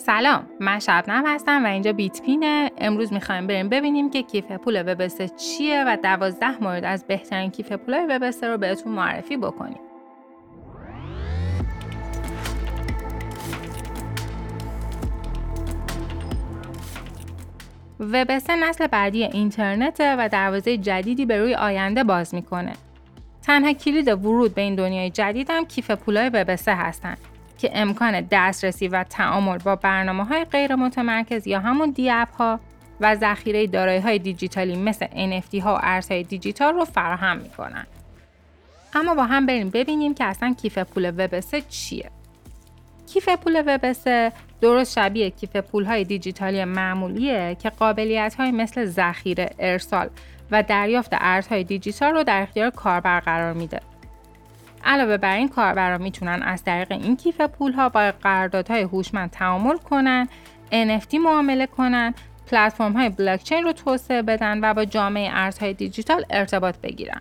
سلام، من شبنم هستم و اینجا بیتپینه. امروز میخوایم بریم ببینیم که کیف پول وب 3 چیه و 12 مورد از بهترین کیف پولای وب 3 رو بهتون معرفی بکنیم. وب 3 نسل بعدی اینترنته و دروازه جدیدی به روی آینده باز میکنه. تنها کلید ورود به این دنیای جدید هم کیف پولای وب 3 هستن که امکان دسترسی و تعامل با برنامه‌های غیر متمرکز یا همون دی اپ ها و ذخیره دارایی‌های دیجیتالی مثل NFT ها و ارزهای دیجیتال رو فراهم میکنن. اما با هم بریم ببینیم که اصلا کیف پول وب 3 چیه. کیف پول وب 3 درست شبیه کیف پول‌های دیجیتالی معمولیه که قابلیت‌های مثل ذخیره، ارسال و دریافت ارزهای دیجیتال رو در اختیار کاربر قرار میده. علاوه بر این، کاربران میتونن از طریق این کیف پول‌ها با قراردادهای هوشمند تعامل کنن، NFT معامله کنن، پلتفرم‌های بلاکچین رو توسعه بدن و با جامعه ارزهای دیجیتال ارتباط بگیرن.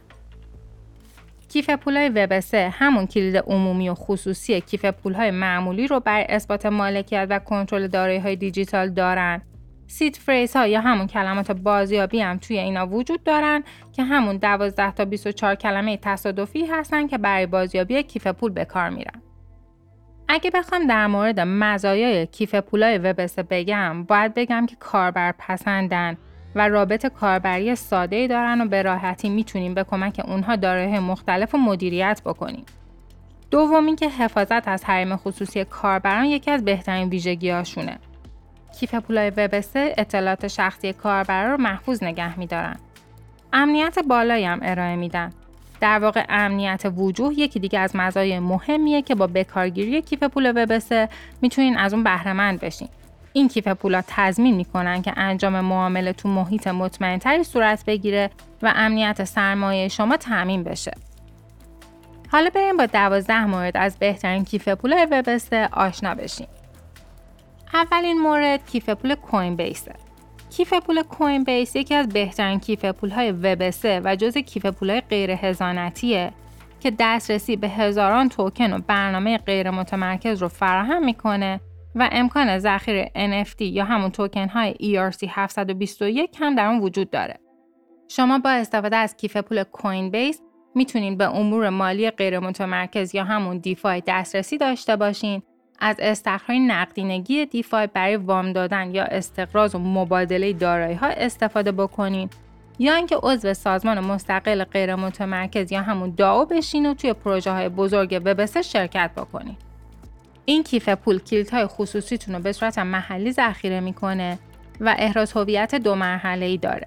کیف پول‌های وب 3 همون کلید عمومی و خصوصی کیف پول‌های معمولی رو برای اثبات مالکیت و کنترل دارایی‌های دیجیتال دارن. سید فریز ها یا همون کلمات بازیابی هم توی اینا وجود دارن که همون 12 تا 24 کلمه تصادفی هستن که برای بازیابی کیف پول به کار میرن. اگه بخوام در مورد مزایای کیف پولای وب 3 بگم، باید بگم که کاربر پسندن و رابط کاربری ساده‌ای دارن و به راحتی میتونیم به کمک اونها دارایی‌های مختلف و مدیریت بکنیم. دوم که حفاظت از حریم خصوصی کاربران یکی از بهترین ویژگی‌هاشونه. کیف پولای وب 3 اطلاعات شخصی کاربرا رو محفوظ نگه می‌دارن. امنیت بالایی هم ارائه میدن. در واقع امنیت وجوه یکی دیگه از مزایای مهمیه که با بکارگیری کیف پول وب 3 میتونین از اون بهره مند بشین. این کیف پولا تضمین میکنن که انجام معامله تو محیط مطمئن‌تری صورت بگیره و امنیت سرمایه شما تامین بشه. حالا بریم با 12 مورد از بهترین کیف پولای وب 3 آشنا بشیم. اولین مورد کیف پول کوین بیسه. کیف پول کوین بیس یکی از بهترین کیف پول‌های وب 3 و جزء کیف پول‌های غیر هزانتیه که دسترسی به هزاران توکن و برنامه غیر متمرکز رو فراهم میکنه و امکان ذخیره NFT یا همون توکن‌های ERC 721 هم در اون وجود داره. شما با استفاده از کیف پول کوین بیس میتونین به امور مالی غیر متمرکز یا همون دیفای دسترسی داشته باشین، از استخراج نقدینگی دیفای برای وام دادن یا استقراض و مبادله دارایی‌ها استفاده بکنین، یا اینکه عضو سازمان مستقل غیر متمرکز یا همون داو بشین و توی پروژه‌های بزرگ وب 3 شرکت بکنین. این کیف پول کلیدهای خصوصیتون رو به صورت محلی ذخیره میکنه و احراز هویت 2 مرحله‌ای داره.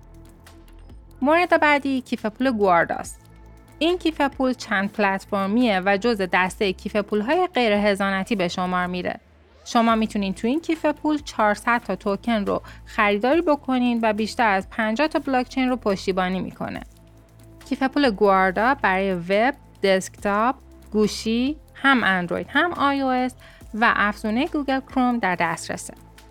مورد بعدی کیف پول گوارداست. این کیف پول چند پلتفرمیه و جزء دسته کیف پول‌های غیر هزانتی به شمار میره. شما میتونین تو این کیف پول 400 تا توکن رو خریداری بکنین و بیشتر از 50 تا بلاکچین رو پشتیبانی میکنه. کیف پول گواردا برای وب، دسکتاپ، گوشی، هم اندروید هم iOS و افزونه گوگل کروم در دسترسه.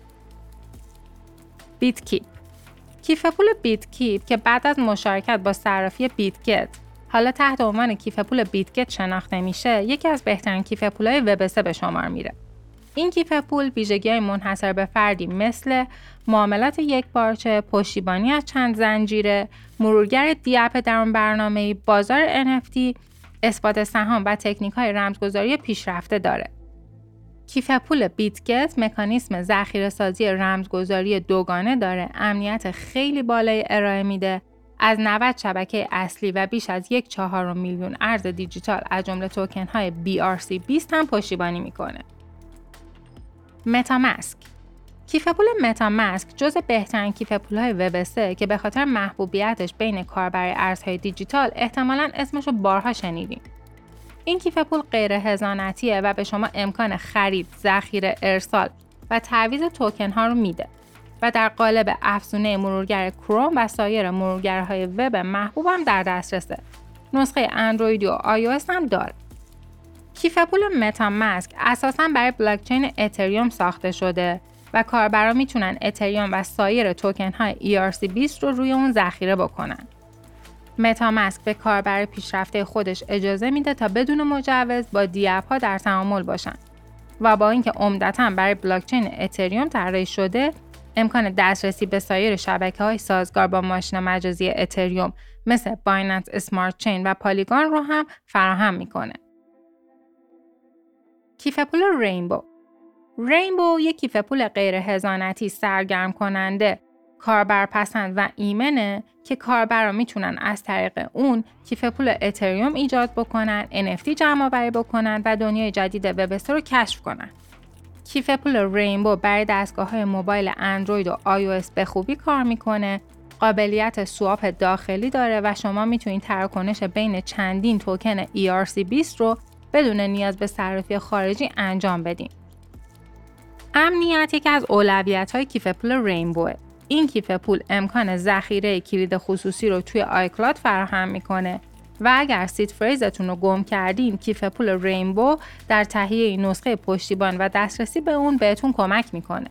بیتکیپ. کیف پول بیتکیپ که بعد از مشارکت با صرافی بیتگت حالا تحت عنوان کیف پول بیتگت شناخته میشه، یکی از بهترین کیف پول‌های وب 3 به شمار میره. این کیف پول ویژگی‌های منحصر به فردی مثل معاملات یکپارچه، پشتیبانی از چند زنجیره، مرورگر دی اپ درون برنامه‌ای، بازار NFT، اثبات سهام و تکنیک‌های رمزگذاری پیشرفته داره. کیف پول بیتگت مکانیزم ذخیره‌سازی رمزگذاری دوگانه داره، امنیت خیلی بالایی ارائه میده، از 90 شبکه اصلی و بیش از 1/4 میلیون ارز دیجیتال از جمله توکن‌های BRC20 هم پشتیبانی میکنه. متاماسک. کیف پول متاماسک جزء بهترین کیف پول‌های وب 3 که به خاطر محبوبیتش بین کاربر ارزهای دیجیتال احتمالاً اسمشو بارها شنیدین. این کیف پول غیر هزانتیه و به شما امکان خرید، ذخیره، ارسال و تعویض توکن‌ها رو میده و در قالب افزونه مرورگر کروم و سایر مرورگرهای وب محبوب هم در دسترسه. نسخه اندرویدی و iOS هم داره. کیف پول متاماسک اساساً برای بلاکچین اتریوم ساخته شده و کاربران میتونن اتریوم و سایر توکن‌های ERC20 رو روی اون ذخیره بکنن. متاماسک به کاربر پیشرفته خودش اجازه میده تا بدون مجوز با دی اپ ها در تعامل باشن. و با اینکه عمدتاً برای بلاکچین اتریوم طراحی شده، امکان دسترسی به سایر شبکه‌های سازگار با ماشین مجازی اتریوم مثل بایننس اسمارت چین و پالیگون رو هم فراهم میکنه. کیف پول رینبو یک کیف پول غیر هزانتی سرگرم کننده، کاربرپسند و ایمنه که کاربرا میتونن از طریق اون کیف پول اتریوم ایجاد بکنن، NFT جمع آوری بکنن و دنیای جدید وب 3 رو کشف کنن. کیف پول رینبو برای دستگاه‌های موبایل اندروید و iOS به خوبی کار میکنه، قابلیت سواپ داخلی داره و شما میتونید تراکنش بین چندین توکن ERC20 رو بدون نیاز به صرافی خارجی انجام بدین. امنیت یکی از اولویت‌های کیف پول رینبوه. این کیف پول امکان ذخیره کلید خصوصی رو توی آیکلاد فراهم میکنه و اگر سید فریزتون رو گم کردین، کیف پول رینبو در تهیه نسخه پشتیبان و دسترسی به اون بهتون کمک میکنه.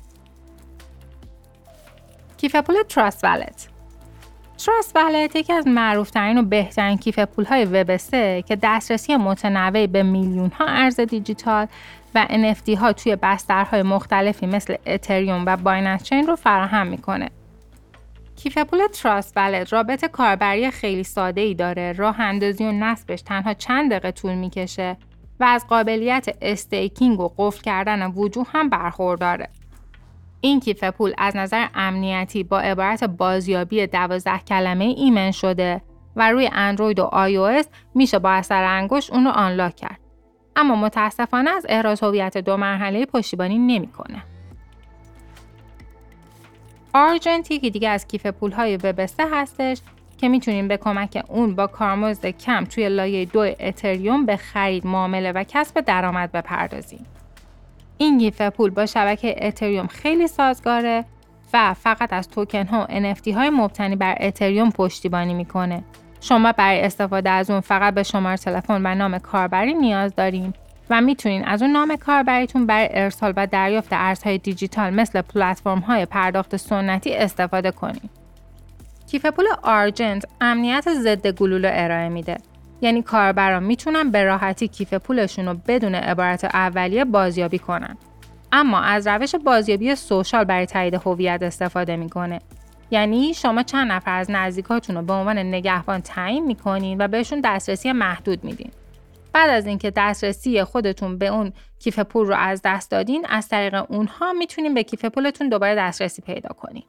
کیف پول تراست والت یکی از معروف‌ترین و بهترین کیف پول‌های وب 3 که دسترسی متنوعی به میلیون‌ها ارز دیجیتال و NFT ها توی بسترهای مختلفی مثل اتریوم و بایننس چین رو فراهم میکنه. کیف پول تراست والت رابط کاربری خیلی ساده‌ای داره، راه اندازی و نصبش تنها چند دقیقه طول میکشه و از قابلیت استیکینگ و قفل کردن وجوه هم برخورداره. این کیف پول از نظر امنیتی با عبارت بازیابی 12 کلمه ایمن شده و روی اندروید و iOS میشه با اثر انگشت اون رو آنلاک کرد. اما متاسفانه از احراز هویت 2 مرحله‌ای پشتیبانی نمی‌کنه. آرجنت یکی دیگه از کیف پول‌های وب 3 هستش که میتونیم به کمک اون با کارمزد کم توی لایه 2 اتریوم به خرید، معامله و کسب درآمد بپردازیم. این کیف پول با شبکه اتریوم خیلی سازگاره و فقط از توکن ها و NFT های مبتنی بر اتریوم پشتیبانی میکنه. شما برای استفاده از اون فقط به شماره تلفن و نام کاربری نیاز دارین و میتونین از اون نام کاربریتون برای ارسال و دریافت ارزهای دیجیتال مثل پلتفرم های پرداخت سنتی استفاده کنین. کیف پول آرجنت امنیت ضد گلوله ارائه میده. یعنی کاربران میتونن به راحتی کیف پولشون رو بدون عبارت اولیه بازیابی کنن. اما از روش بازیابی سوشال برای تایید هویت استفاده میکنه. یعنی شما چند نفر از نزدیکاتون رو به عنوان نگهبان تعیین میکنین و بهشون دسترسی محدود میدین. بعد از اینکه دسترسی خودتون به اون کیف پول رو از دست دادین، از طریق اونها میتونین به کیف پولتون دوباره دسترسی پیدا کنین.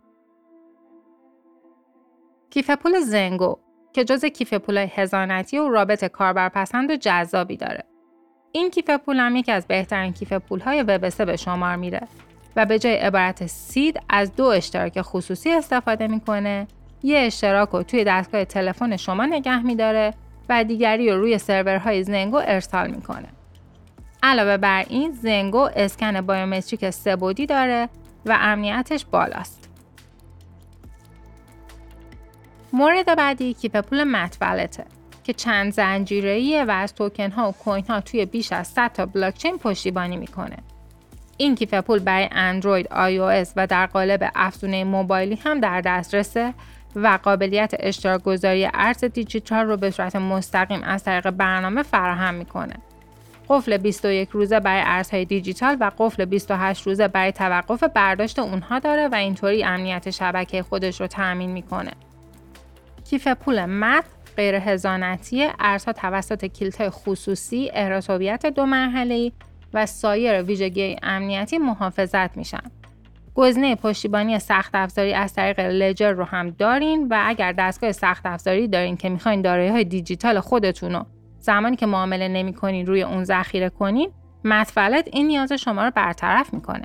کیف پول زنگو که جزء کیف پول‌های هزانتی و رابط کاربرپسند و جذابی داره. این کیف پول هم یکی از بهترین کیف پول‌های وب 3 به شمار میره و به جای عبارت سید از 2 اشتراک خصوصی استفاده میکنه. یه اشتراک رو توی دستگاه تلفن شما نگه میداره و دیگری رو روی سرورهای زنگو ارسال میکنه. علاوه بر این، زنگو اسکن بایومتریک 3 بعدی داره و امنیتش بالاست. مورد بعدی کیف پول مت والته که چند زنجیره‌ایه و از توکن ها و کوین ها توی بیش از 100 تا بلاکچین پشتیبانی میکنه. این کیف پول برای اندروید، iOS و در قالب افزونه موبایلی هم در دسترسه و قابلیت اشتراک گذاری ارز دیجیتال رو به صورت مستقیم از طریق برنامه فراهم میکنه. قفل 21 روزه برای ارزهای دیجیتال و قفل 28 روزه برای توقف برداشت اونها داره و اینطوری امنیت شبکه خودش رو تأمین میکنه. کیف پول مت غیر هزانتی، ارزها توسط کلیدهای خصوصی، احراز هویت 2 مرحله‌ای و سایر ویژگی امنیتی محافظت میشن. گزینه پشتیبانی سخت افزاری از طریق لجر رو هم دارین و اگر دستگاه سخت افزاری دارین که میخواین دارایی‌های دیجیتال خودتون رو زمانی که معامله نمی‌کنین روی اون ذخیره کنین، مت والت این نیاز شما رو برطرف میکنه.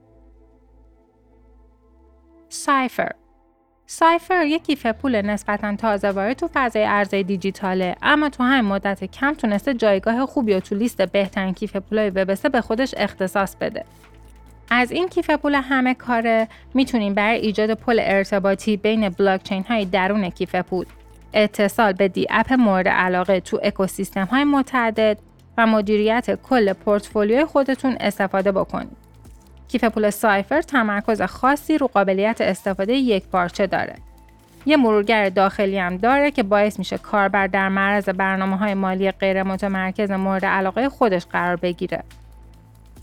سایفر یک کیف پول نسبتاً تازه وارد تو فضای ارزهای دیجیتاله، اما تو همین مدت کم تونسته جایگاه خوبی و تو لیست بهترین کیف پولای وب 3 به خودش اختصاص بده. از این کیف پول همه کاره میتونیم برای ایجاد پل ارتباطی بین بلاکچین های درون کیف پول، اتصال به دی اپ مورد علاقه تو اکوسیستم های متعدد و مدیریت کل پورتفولیوی خودتون استفاده بکنید. کیف پول سایفر تمرکز خاصی رو قابلیت استفاده یکپارچه داره. یه مرورگر داخلی هم داره که باعث میشه کاربر در معرض برنامه‌های مالی غیر متمرکز مورد علاقه خودش قرار بگیره.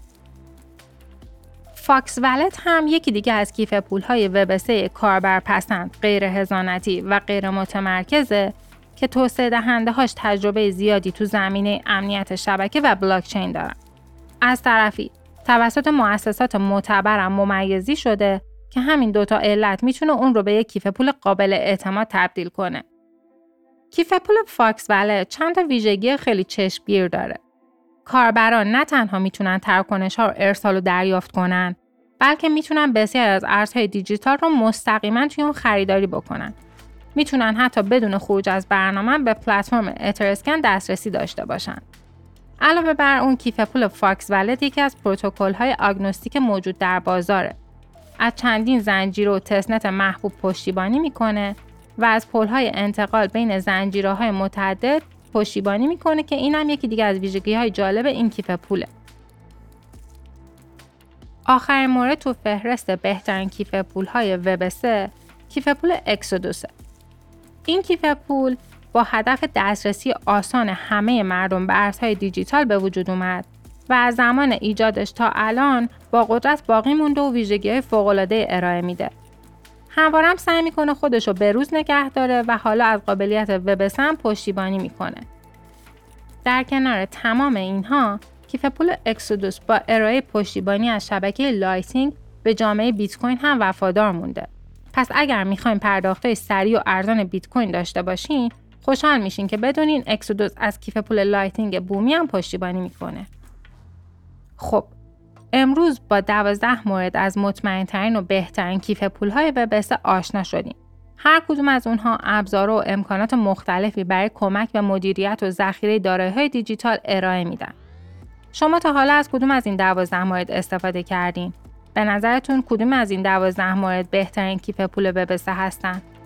فاکس والت هم یکی دیگه از کیف پول‌های وب3 کاربرپسند، غیر هزانتی و غیر متمرکزه که توسعه دهنده‌هاش تجربه زیادی تو زمینه امنیت شبکه و بلاکچین دارن. از طرفی توسط مؤسسات معتبرم ممیزی شده که همین دوتا علت میتونه اون رو به یک کیف پول قابل اعتماد تبدیل کنه. کیف پول فاکس والت چند تا ویژگی خیلی چشمگیر داره. کاربران نه تنها میتونن تراکنش‌ها رو ارسال و دریافت کنن، بلکه میتونن بسیاری از ارزهای دیجیتال رو مستقیما توی اون خریداری بکنن. میتونن حتی بدون خروج از برنامه به پلتفرم اتراسکن دسترسی داشته باشن. علاوه بر اون کیف پول فاکس والت یکی از پروتکل‌های آگنوستیک موجود در بازاره. از چندین زنجیره و تستنت محبوب پشتیبانی میکنه و از پل‌های انتقال بین زنجیره‌های متعدد پشتیبانی میکنه که اینم یکی دیگه از ویژگی‌های جالب این کیف پوله. آخرین مورد تو فهرست بهترین کیف پول‌های وب3 کیف پول اکسودوسه. این کیف پول با هدف دسترسی آسان همه مردم به ارزهای دیجیتال به وجود اومد و از زمان ایجادش تا الان با قدرت باقی مونده و ویژگی‌های فوق‌العاده ارائه میده. همواره سعی میکنه خودشو به روز نگه داره و حالا از قابلیت وب3 هم پشتیبانی میکنه. در کنار تمام اینها، کیف پول اکسودوس با ارائه پشتیبانی از شبکه لایتینگ به جامعه بیت کوین هم وفادار مونده. پس اگر میخواین پرداخت‌های سریع و ارزان بیت کوین داشته باشین، خوشحال میشین که بدونین اکسودوس از کیف پول لایتینگ بومی هم پشتیبانی میکنه. خب، امروز با 12 مورد از مطمئن‌ترین و بهترین کیف پول‌های وب3 آشنا شدیم. هر کدوم از اونها ابزار و امکانات مختلفی برای کمک به مدیریت و ذخیره دارایی‌های دیجیتال ارائه میدن. شما تا حالا از کدوم از این 12 مورد استفاده کردین؟ به نظرتون کدوم از این 12 مورد بهترین کیف پول وب3 هستن؟